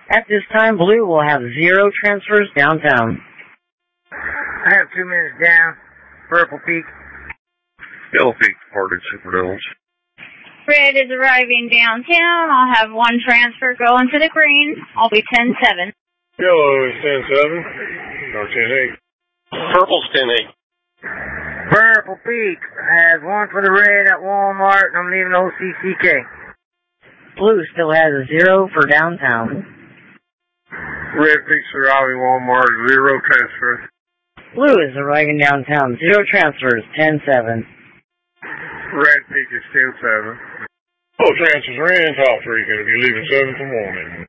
At this time, Blue will have 0 transfers downtown. I have 2 minutes down. Purple Peak. Yellow Peak departed Superdellums. Red is arriving downtown. I'll have 1 transfer going to the green. I'll be 10-7. Yellow is 10-7 or 10-8. Purple's 10-8. Purple Peak has 1 for the red at Walmart, and I'm leaving OCCK. Blue still has 0 for downtown. Red Peak's arriving Walmart, 0 transfers. Blue is arriving downtown, 0 transfers, 10-7. Red Peak is 10-7. All transfers are in. Top 3 going to be leaving 7 for morning.